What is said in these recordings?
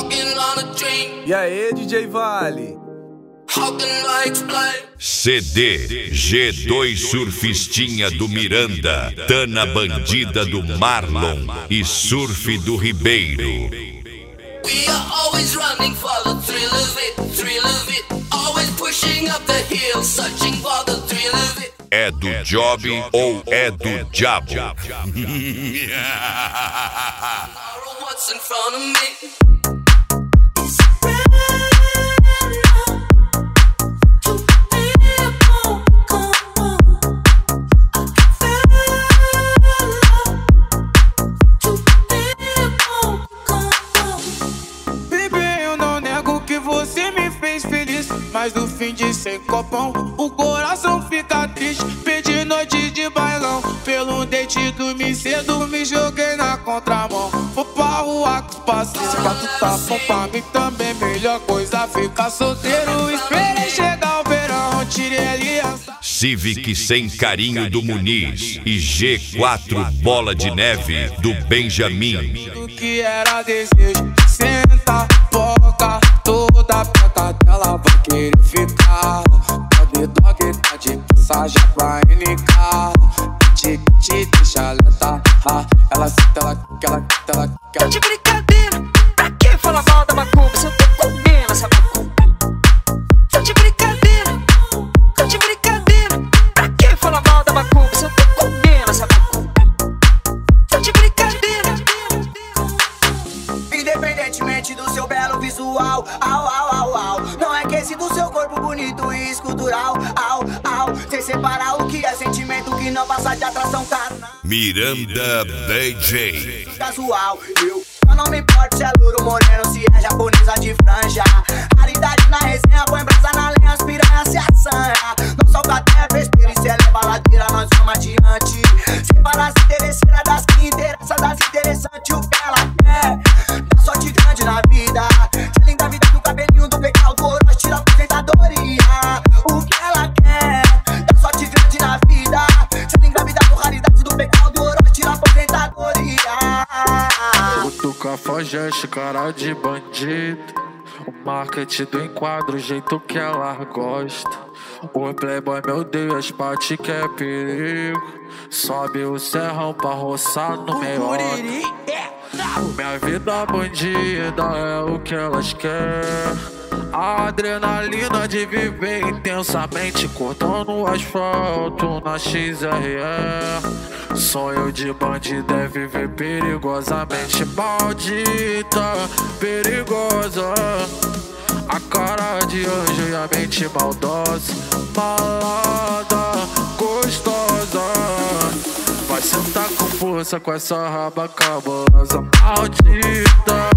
E aí, DJ Vale? CD G2 Surfistinha do Miranda, Tana Bandida do Marlon e Surf do Ribeiro. We are always running for the thrill of it, always pushing up the hill, searching for the thrill of it. É do Job ou é do Diabo? What's in front of me? Mas no fim de 100 copão, o coração fica triste. Perdi noite de bailão, pelo date dormi cedo, me joguei na contramão. Vou pra rua com os parceiros, pra tu tá bom pra mim também. Melhor coisa ficar solteiro, esperei chegar o verão, tirei a aliança. Civic Sem Carinho do Muniz e G4 Bola de Neve do Benjamin. Do que era desejo, senta, boca, toda preta dela vai querer ficar. Pode dog tá de passagem pra NK. Te deixa letar, ela senta, ela Tá de brincadeira, pra que falar mal da macumba se eu tô comendo essa macumba? Tá de brincadeira, pra que falar mal da macumba se eu tô comendo essa macumba? Tá de brincadeira. Independentemente do seu belo visual, não é que esse do seu corpo bonito e escultural, sem separar o que é sentimento que não passa de atração carnal. Miranda DJ. Casual, eu não me importo se é louro, moreno, se é japonesa de franja. Raridade na resenha, põe brasa na lenha, as piranhas se assanha. Não solta até besteira e se eleva a ladeira, nós vamos adiante. Separa as interesseiras das que interessam, das interessantes, o que ela quer. Dá sorte grande na vida, se linda a vida do cabelinho do pecal do ouro, nós tira a aposentadoria. O que ela quer, dá sorte grande na vida, se linda a vida do raridade do pecal do ouro, nós tira a aposentadoria. O cafajeste, cara de bandido. O marketing do enquadro, o jeito que ela gosta. O playboy me odeia, as partes que é perigo. Sobe o serrão pra roçar no meiota. Minha vida bandida é o que elas querem. A adrenalina de viver intensamente, cortando o asfalto na XRE. Sonho de bandido é viver perigosamente. Maldita, perigosa, a cara de anjo e a mente maldosa. Malada, gostosa, vai sentar com força com essa raba cabulosa. Maldita,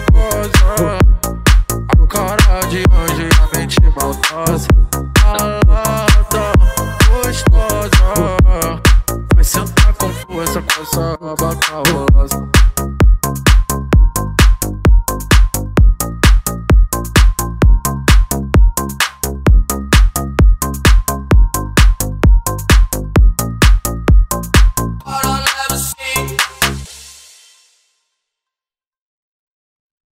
perigosa, a cara de anjo e a mente maldosa.